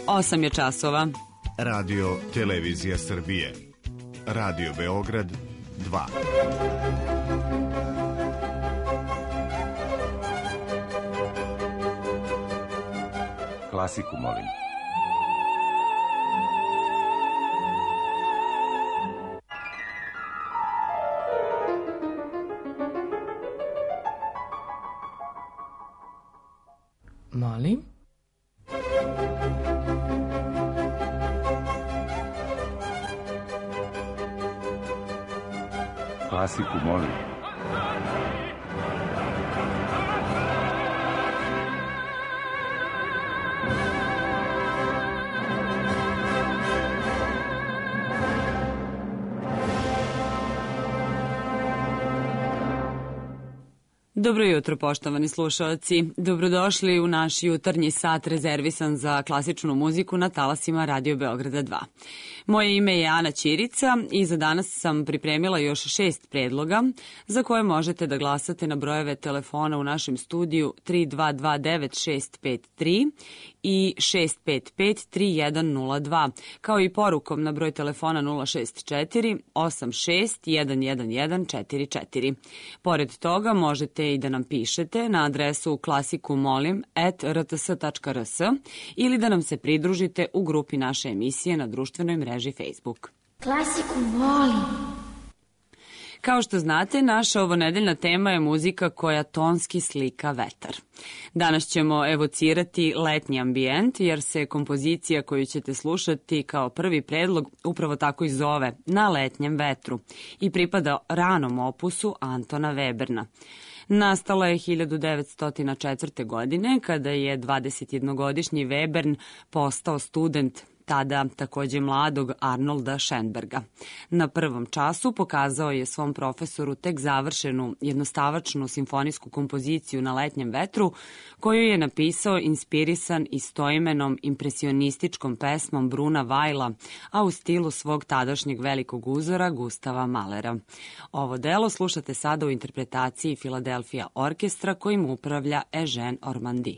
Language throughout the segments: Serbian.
8 je časova. Radio Televizija Srbije. Radio Beograd 2. Klasiku, molim. Molim? Klasiku, molim. Dobro jutro, poštovani slušalci. Dobrodošli u naš jutarnji sat rezervisan za klasičnu muziku na talasima Radio Beograda 2. Moje ime je Ana Ćirica i za danas sam pripremila još 6 predloga za koje možete da glasate na brojeve telefona u našem studiju 3229-653 i 655-3102, kao i porukom na broj telefona 064-86-11144. Pored toga možete i da nam pišete na adresu klasikumolim@rts.rs ili da nam se pridružite u grupi naše emisije na društvenoj mreži Facebook. Klasiku molim. Kao što znate, naša ovonedeljna tema je muzika koja tonski slika vetar. Danas ćemo evocirati letnji ambijent, jer se kompozicija koju ćete slušati kao prvi predlog upravo tako i zove Na letnjem vetru i pripada ranom opusu Antona Weberna. Nastala je 1904. godine, kada je 21-godišnji Webern postao student tada takođe mladog Arnolda Schoenberga. Na prvom času pokazao je svom profesoru tek završenu jednostavačnu simfonijsku kompoziciju Na letnjem vetru, koju je napisao inspirisan istoimenom impresionističkom pesmom Bruna Weila, a u stilu svog tadašnjeg velikog uzora Gustava Mahlera. Ovo delo slušate sada u interpretaciji Philadelphia orkestra kojim upravlja Eugene Ormandy.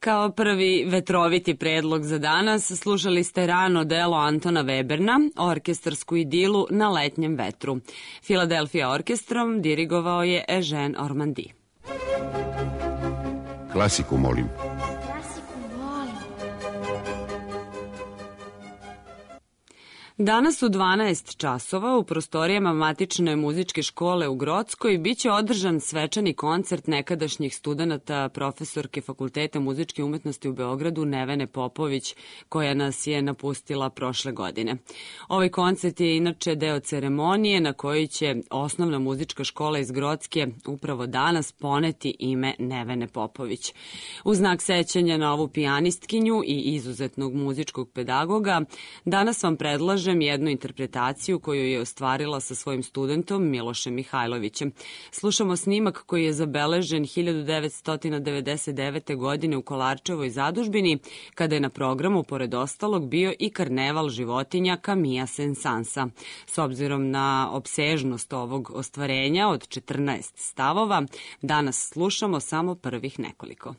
Kao prvi vetroviti predlog za danas slušali ste rano delo Antona Weberna, orkestarsku idilu Na letnjem vetru. Filadelfija orkestrom dirigovao je Eugene Ormandy. Klasiku, molim. Danas u 12 časova u prostorijama matične muzičke škole u Grockoj biće održan svečani koncert nekadašnjih studenata profesorke Fakulteta muzičke umetnosti u Beogradu Nevene Popović, koja nas je napustila prošle godine. Ovaj koncert je inače deo ceremonije na kojoj će osnovna muzička škola iz Grocke upravo danas poneti ime Nevene Popović. U znak sećanja na ovu pijanistkinju i izuzetnog muzičkog pedagoga, danas vam predlažem jednu interpretaciju koju je ostvarila sa svojim studentom Milošem Mihajlovićem. Slušamo snimak koji je zabeležen 1999. godine u Kolarčevoj zadužbini, kada je na programu, pored ostalog, bio i karneval životinja Camilla Saint-Sansa. S obzirom na opsežnost ovog ostvarenja od 14 stavova, danas slušamo samo prvih nekoliko.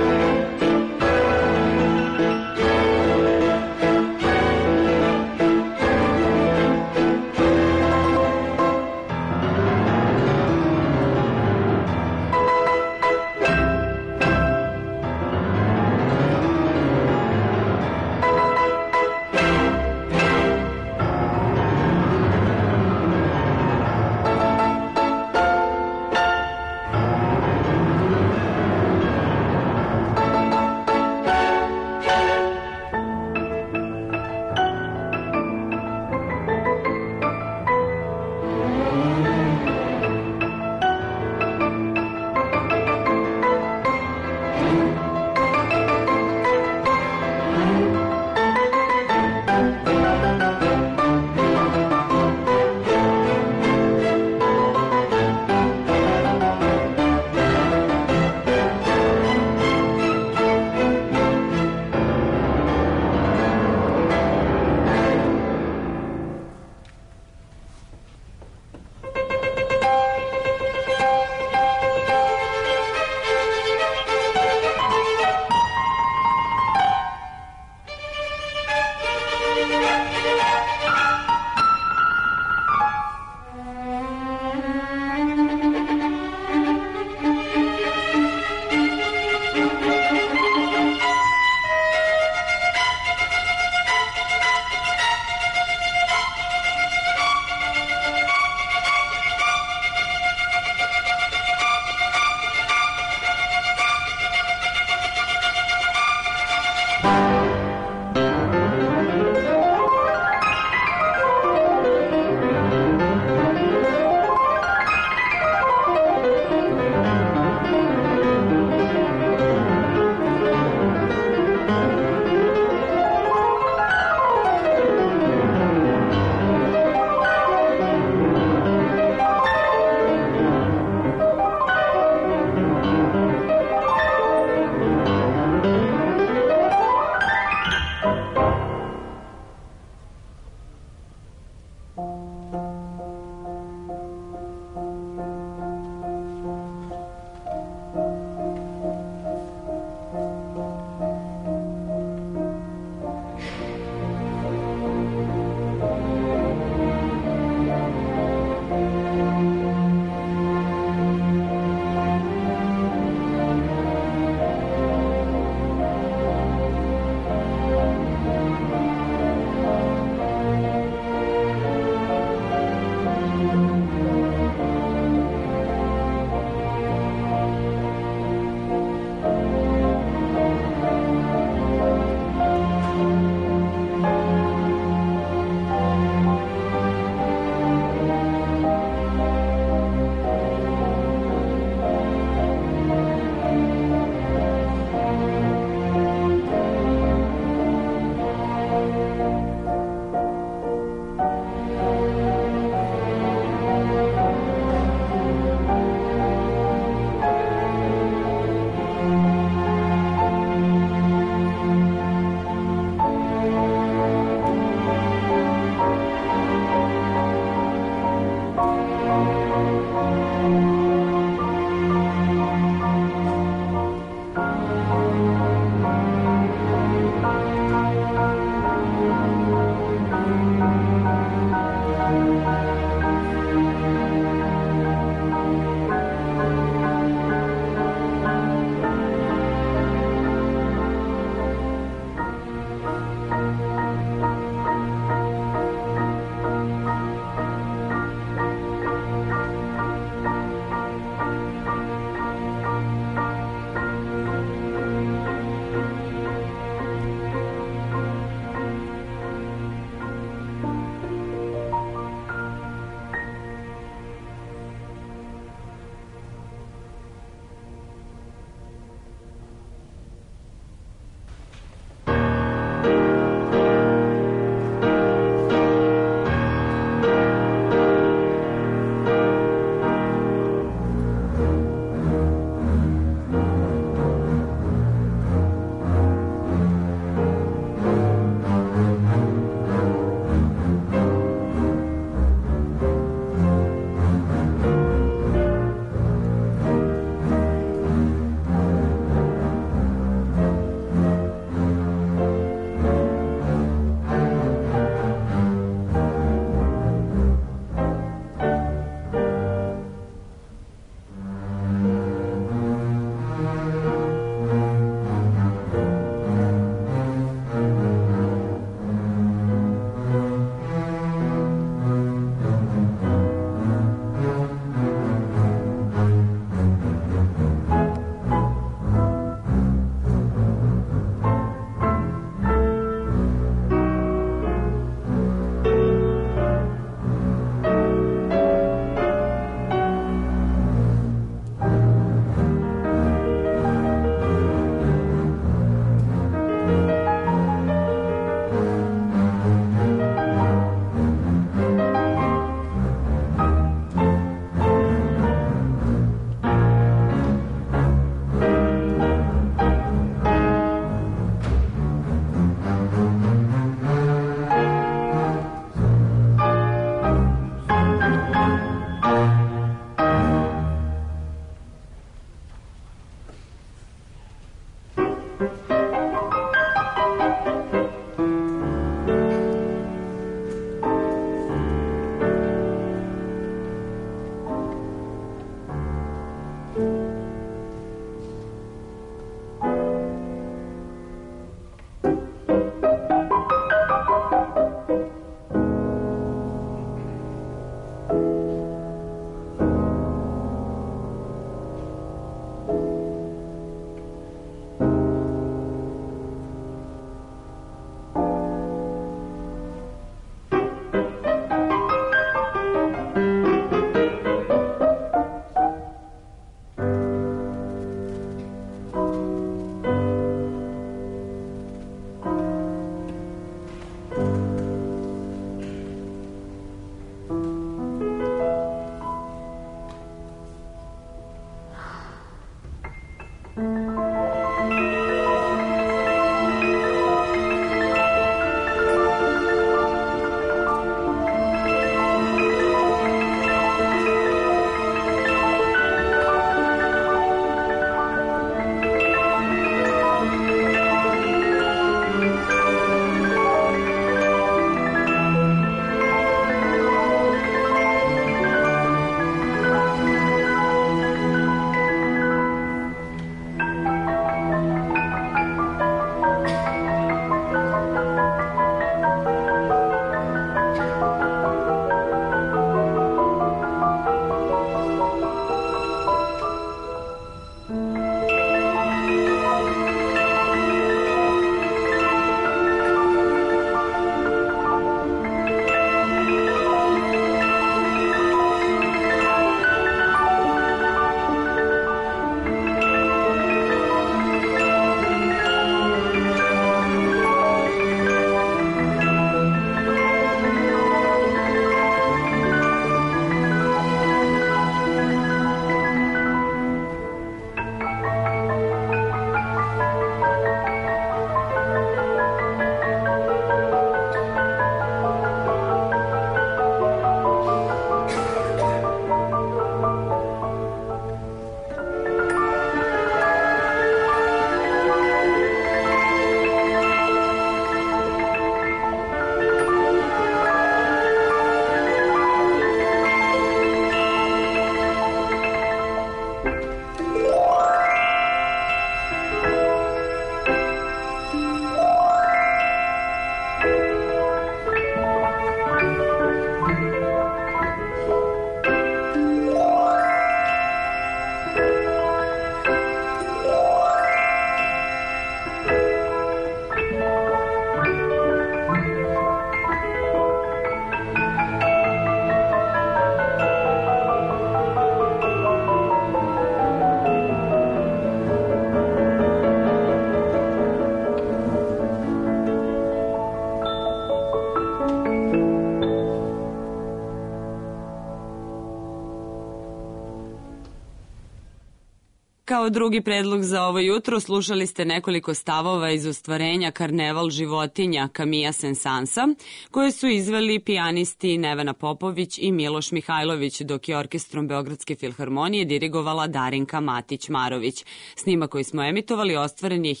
Kao drugi predlog za ovo jutro slušali ste nekoliko stavova iz ostvarenja Karneval životinja Camilla Saint-Sansa, koje su izveli pijanisti Nevena Popović i Miloš Mihajlović, dok je orkestrom Beogradske filharmonije dirigovala Darinka Matić-Marović. Snimak koji smo emitovali ostvaren je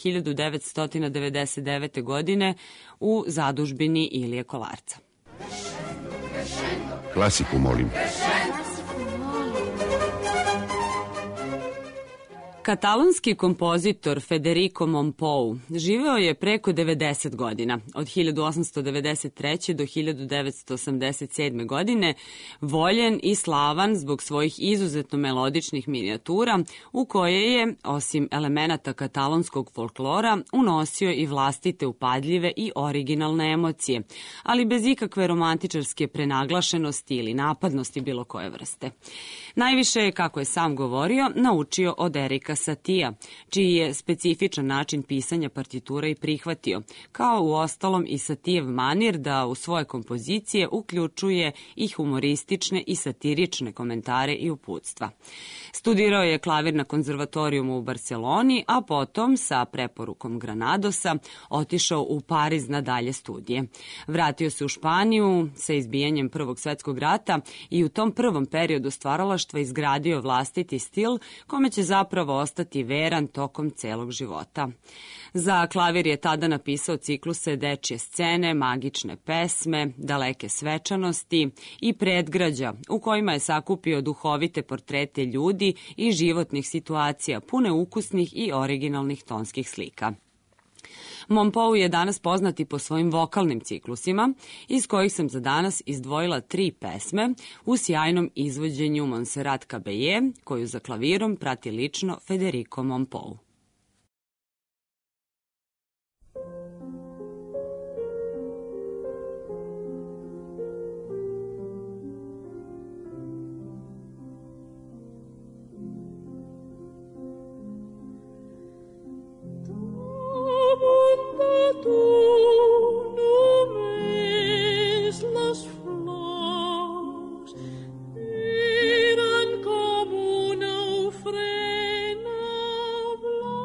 1999. godine u zadužbini Ilije Kolarca. Klasiku, molim. Katalonski kompozitor Federico Mompou živeo je preko 90 godina, od 1893. do 1987. godine, voljen i slavan zbog svojih izuzetno melodičnih minijatura u koje je, osim elemenata katalonskog folklora, unosio i vlastite upadljive i originalne emocije, ali bez ikakve romantičarske prenaglašenosti ili napadnosti bilo koje vrste. Najviše je, kako je sam govorio, naučio od Erika Satija, čiji je specifičan način pisanja partitura i prihvatio, kao u ostalom i Satijev manir da u svoje kompozicije uključuje i humoristične i satirične komentare i uputstva. Studirao je klavir na konzervatorijumu u Barseloni, a potom, sa preporukom Granadosa, otišao u Pariz na dalje studije. Vratio se u Španiju sa izbijanjem Prvog svetskog rata i u tom prvom periodu stvaralaštva izgradio vlastiti stil, kome će zapravo ostati veran tokom celog života. Za klavir je tada napisao cikluse Dečje scene, Magične pesme, Daleke svečanosti i Predgrađa, u kojima je sakupio duhovite portrete ljudi i životnih situacija, pune ukusnih i originalnih tonskih slika. Mompou je danas poznati po svojim vokalnim ciklusima, iz kojih sam za danas izdvojila 3 pesme u sjajnom izvođenju Montserrat Caballé, koju za klavirom prati lično Federico Mompou. Eran como una ofrenda blanca.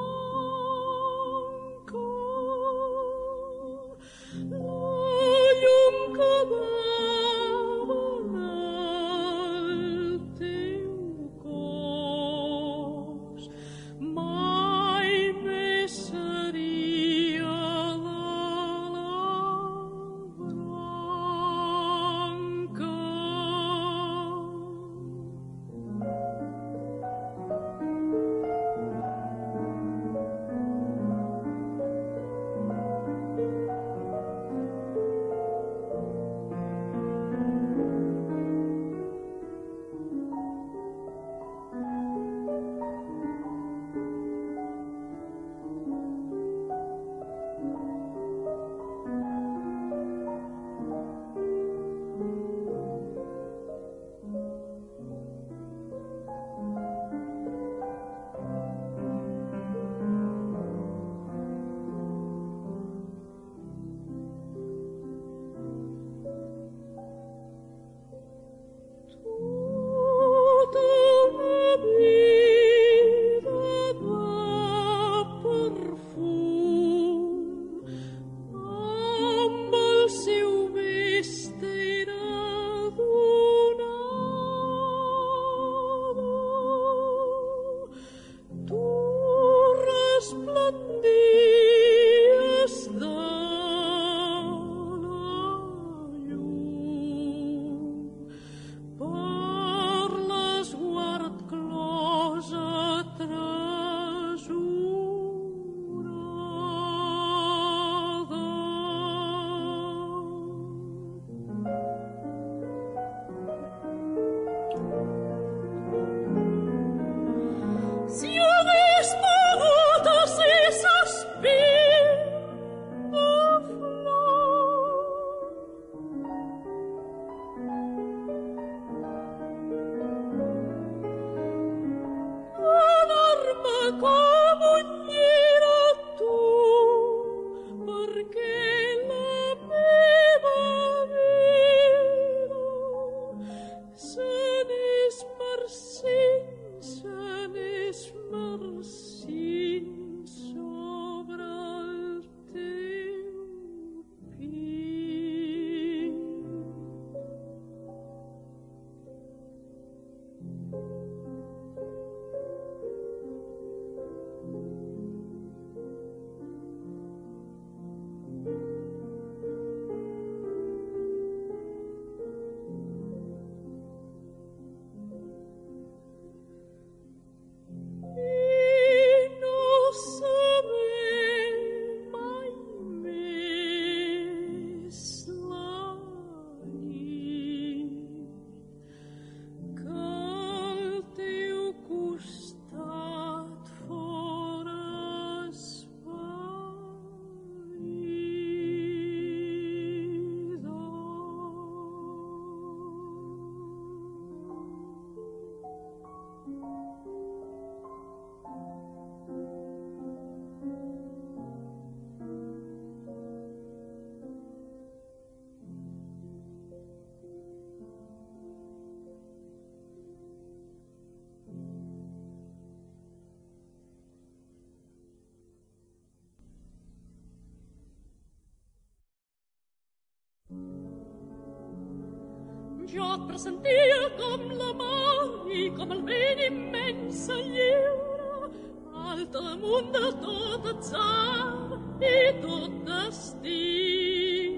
già presentio com la mani, come il vento immensa lliure, al damunt de tot atzar i tot destí.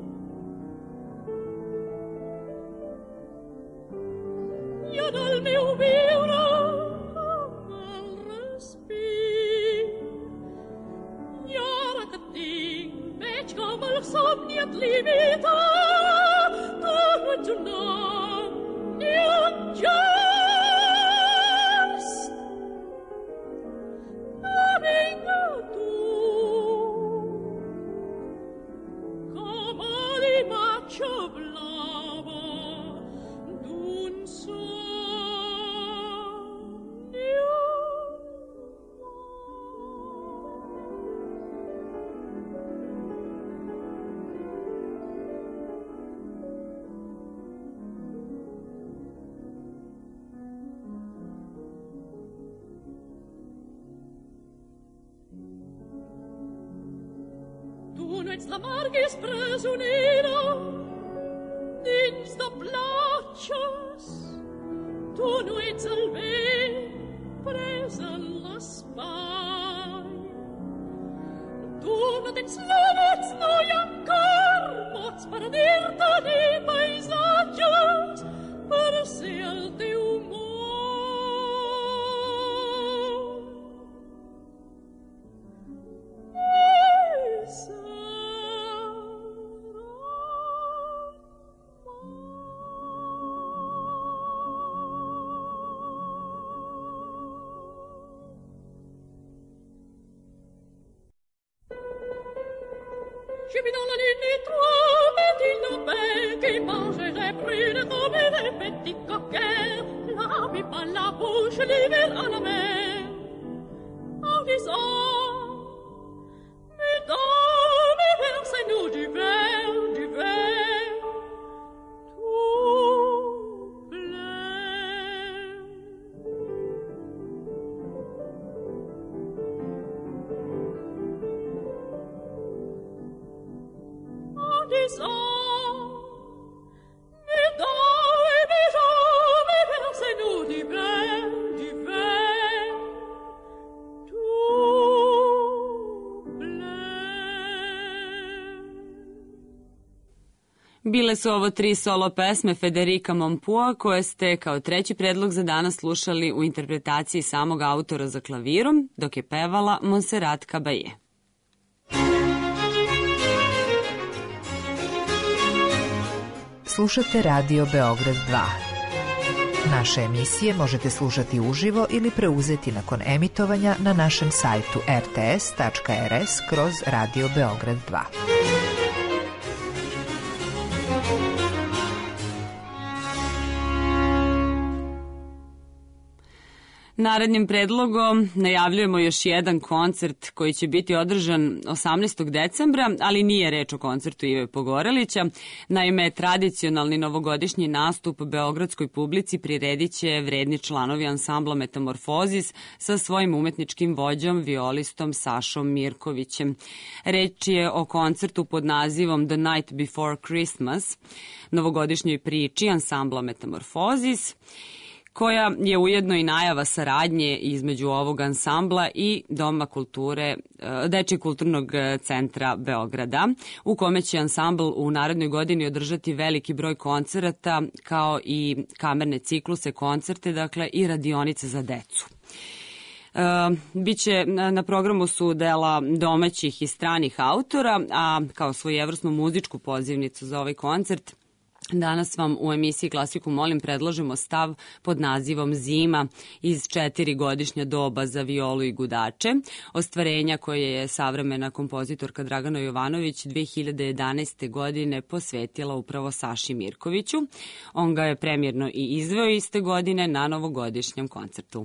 I en el meu viure amb el respir, i ara que et tinc veig com el somni et limita. Tu no ets un nom ni un gest, no vinga tu com a l'imatge blava d'un somni. Tu no ets la mar que és presonera dins de platges, tu no ets el vent pres en l'espai, tu no tens mots, no hi ha encara mots per dir-te ni paisatges per ser el teu món. Je vis dans la lune et trois petits lapins qui mangent des prunes comme des petits coquins. La pipe à la bouche, l'hiver à la main, en disant, mesdames, versez-nous du verre, tout plein. En disant, mesdames, versez-nous du verre, tout plein. Bile su ovo 3 solo pesme Federica Mompua koje ste kao treći predlog za danas slušali u interpretaciji samog autora za klavirom, dok je pevala Montserrat Caballé. Slušate Radio Beograd 2. Naše emisije možete slušati uživo ili preuzeti nakon emitovanja na našem sajtu rts.rs/Radio Beograd 2. Narednim predlogom najavljujemo još jedan koncert koji će biti održan 18. decembra, ali nije reč o koncertu Ive Pogorelića. Naime, tradicionalni novogodišnji nastup beogradskoj publici priredit će vredni članovi ansambla Metamorfozis sa svojim umetničkim vođom, violistom Sašom Mirkovićem. Reč je o koncertu pod nazivom The Night Before Christmas, novogodišnjoj priči ansambla Metamorfozis, koja je ujedno i najava saradnje između ovog ansambla i Doma kulture, Dečijeg kulturnog centra Beograda, u kome će ansambl u narednoj godini održati veliki broj koncerata, kao i kamerne cikluse, koncerte, dakle i radionice za decu. Biće na programu su dela domaćih i stranih autora, a kao svojevrsnu muzičku pozivnicu za ovaj koncert danas vam u emisiji Klasiku molim predložimo stav pod nazivom Zima iz 4 godišnja doba za violu i gudače, ostvarenja koje je savremena kompozitorka Dragana Jovanović 2011. godine posvetila upravo Saši Mirkoviću. On ga je premijerno i izveo iste godine na novogodišnjem koncertu.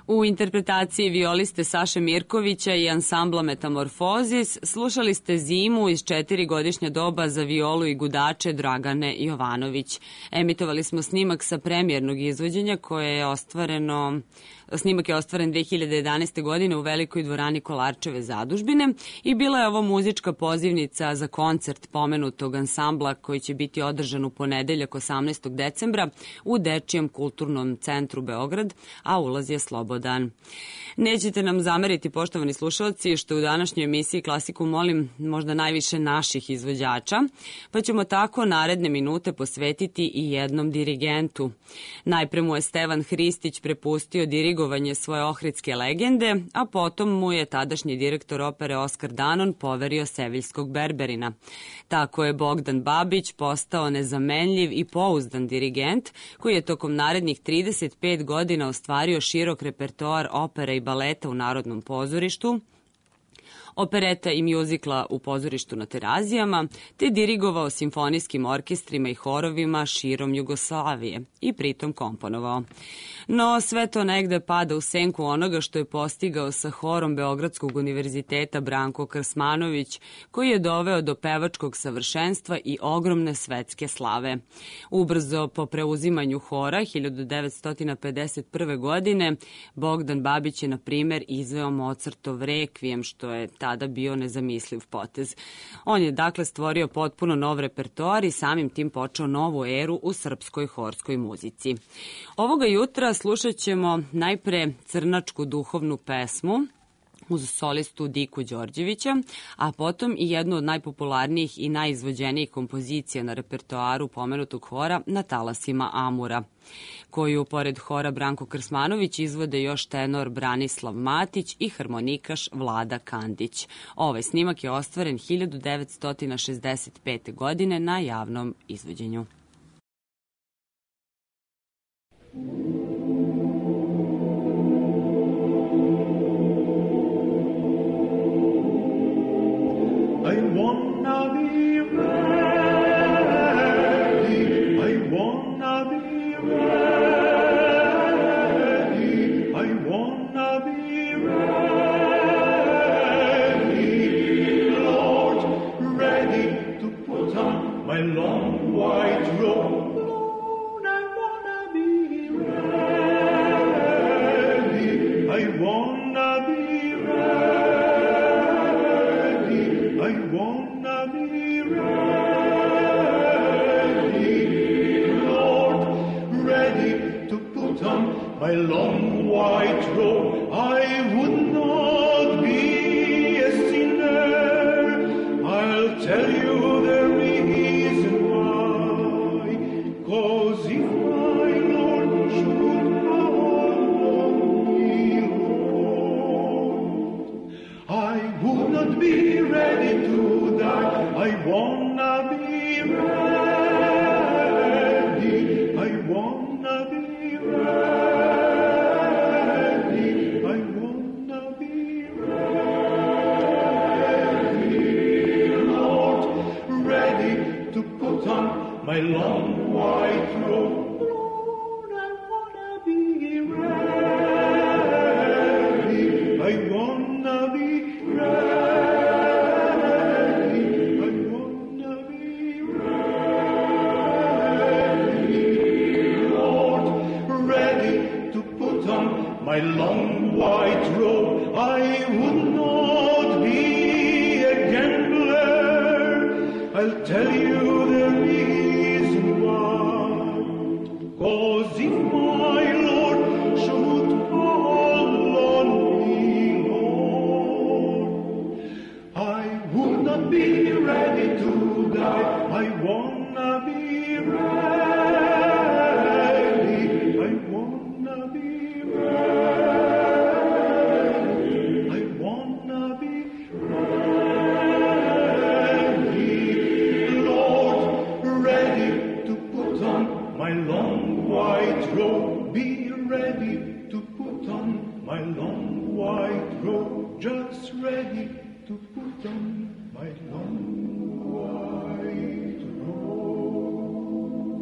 U interpretaciji violiste Saše Mirkovića i ansambla Metamorfozis slušali ste Zimu iz 4-godišnja doba za violu i gudače Dragane Jovanović. Emitovali smo snimak sa premijernog izvođenja koje je ostvareno... Snimak je ostvaren 2011. godine u Velikoj dvorani Kolarčeve zadužbine i bila je ovo muzička pozivnica za koncert pomenutog ansambla koji će biti održan u ponedeljak 18. decembra u Dečijem kulturnom centru Beograd, a ulaz je slobodan. Nećete nam zameriti, poštovani slušalci, što u današnjoj emisiji Klasiku molim možda najviše naših izvođača, pa ćemo tako naredne minute posvetiti i jednom dirigentu. Najpre mu je Stevan Hristić prepustio dirigovanje svoje ohridske legende, a potom mu je tadašnji direktor opere Oskar Danon poverio Seviljskog Berberina. Tako je Bogdan Babić postao nezamenljiv i pouzdan dirigent koji je tokom narednih 35 godina ostvario širok repertoar opera i baleta u Narodnom pozorištu, opereta i mjuzikla u pozorištu na Terazijama, te dirigovao simfonijskim orkestrima i horovima širom Jugoslavije i pritom komponovao. No, sve to negde pada u senku onoga što je postigao sa horom Beogradskog univerziteta Branko Krsmanović, koji je doveo do pevačkog savršenstva i ogromne svetske slave. Ubrzo po preuzimanju hora 1951. godine Bogdan Babić je, na primer, izveo Mozartov Rekvijem, što je tada bio nezamisliv potez. On je dakle stvorio potpuno nov repertoar i samim tim počeo novu eru u srpskoj horskoj muzici. Ovoga jutra slušat ćemo najpre crnačku duhovnu pesmu uz solistu Diku Đorđevića, a potom i jednu od najpopularnijih i najizvođenijih kompozicija na repertoaru pomenutog hora Na talasima Amura, koju pored hora Branko Krsmanović izvode još tenor Branislav Matić i harmonikaš Vlada Kandić. Ovaj snimak je ostvaren 1965. godine na javnom izvođenju. I wanna be ready, I wanna be ready, I wanna be ready, Lord, ready to put on my long white robe. Lord, I wanna be ready, I wanna be ready, I wanna be ready, Lord, ready to put on my long white robe. I would not be a sinner, I'll tell you the reason why. 'Cause if my Lord should follow me, Lord, I would not be ready to die. I wanna be ready, I wanna be ready, I wanna be ready, Lord, ready to put on my long white robe. Lord, I wanna be ready, I wanna be ready, I wanna be ready, Lord, ready to put on my long white robe. I would not be a gambler, I'll tell you the reason why. 'Cause if my Lord should call on me, Lord, I would not be ready to die. I wanna be ready, I wanna be ready, I wanna be ready, Lord, ready to put on my long white robe. Be ready to put on my long white robe. Just ready to put on my long white robe.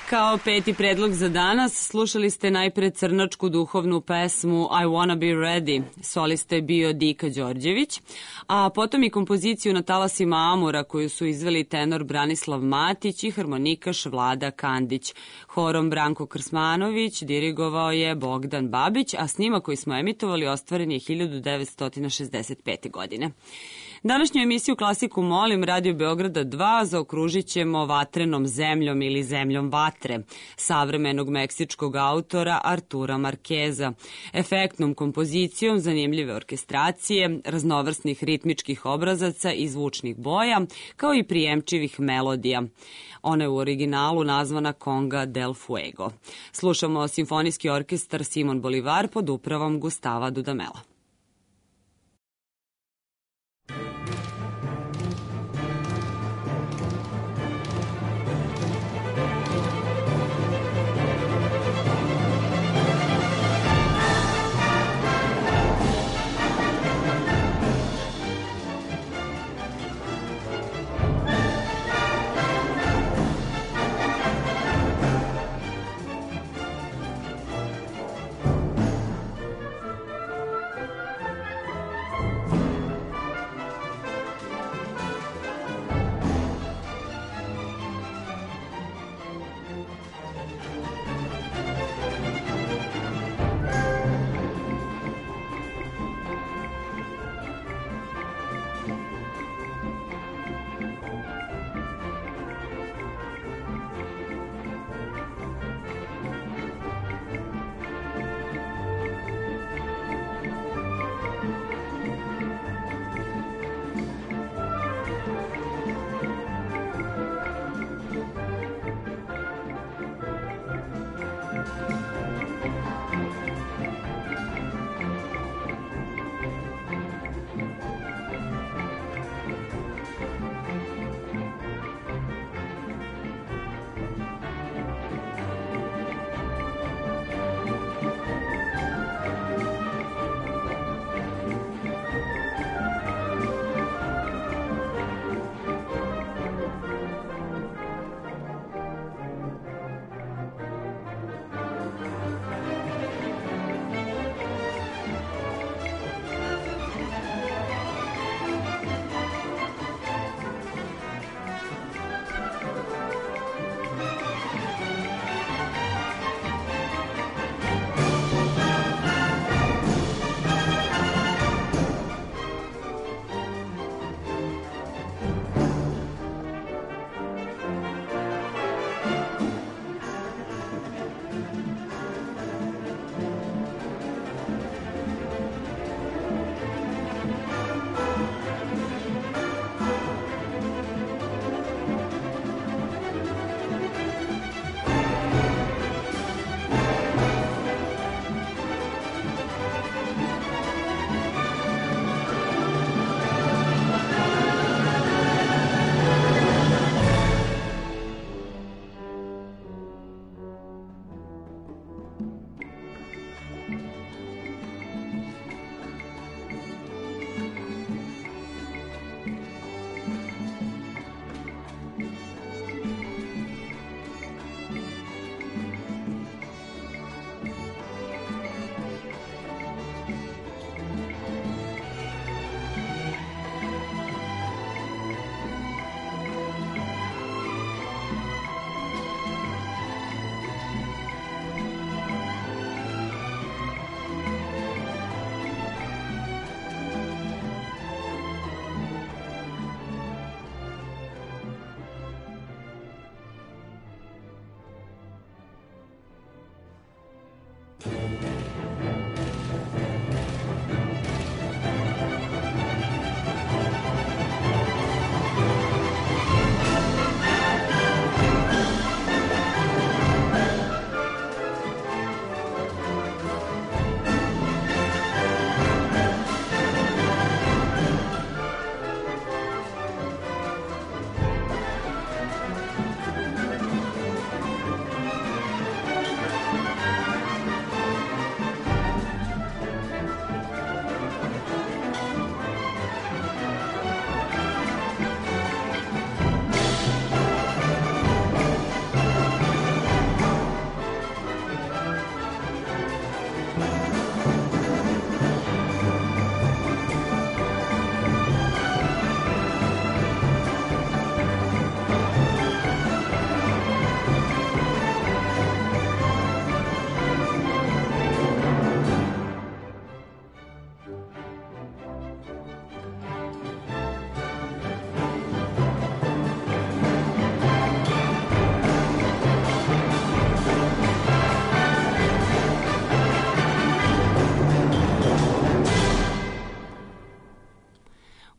Kao peti predlog za danas slušali ste najpre crnačku duhovnu pesmu I Wanna Be Ready, solista je bio Dika Đorđević, a potom i kompoziciju Na talasima Amura koju su izveli tenor Branislav Matić i harmonikaš Vlada Kandić. Horom Branko Krsmanović dirigovao je Bogdan Babić, a snimak koji smo emitovali ostvaren je 1965. godine. Današnju emisiju Klasiku molim Radio Beograda 2 zaokružit ćemo Vatrenom zemljom ili Zemljom vatre, savremenog meksičkog autora Artura Markeza, efektnom kompozicijom, zanimljive orkestracije, raznovrsnih ritmičkih obrazaca i zvučnih boja, kao i prijemčivih melodija. Ona je u originalu nazvana Conga del Fuego. Slušamo simfonijski orkestar Simon Bolivar pod upravom Gustava Dudamela.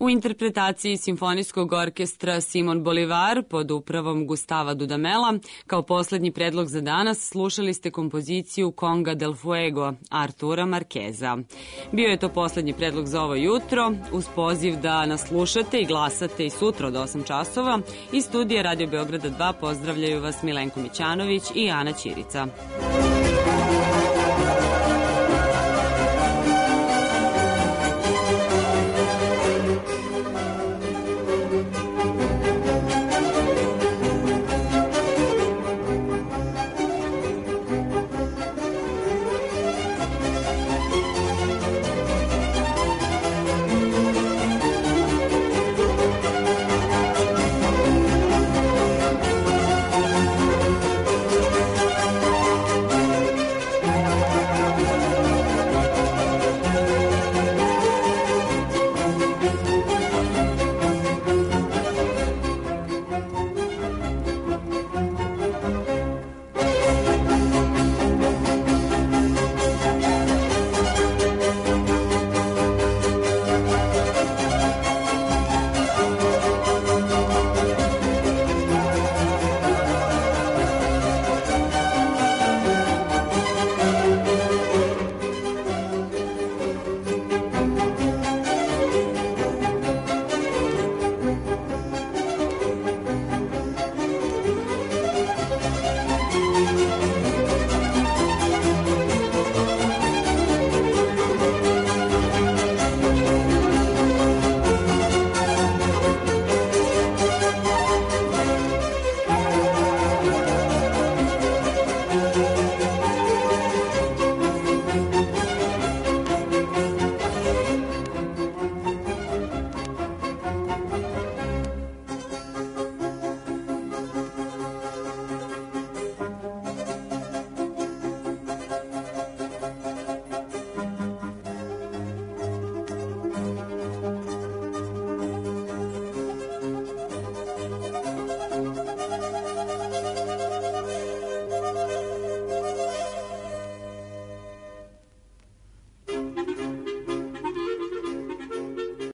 U interpretaciji Simfonijskog orkestra Simon Bolivar pod upravom Gustava Dudamela, kao poslednji predlog za danas, slušali ste kompoziciju Conga del Fuego Artura Markeza. Bio je to poslednji predlog za ovo jutro, uz poziv da nas slušate i glasate i sutra od 8 časova. Iz studija Radio Beograda 2 pozdravljaju vas Milenko Mićanović i Ana Ćirica.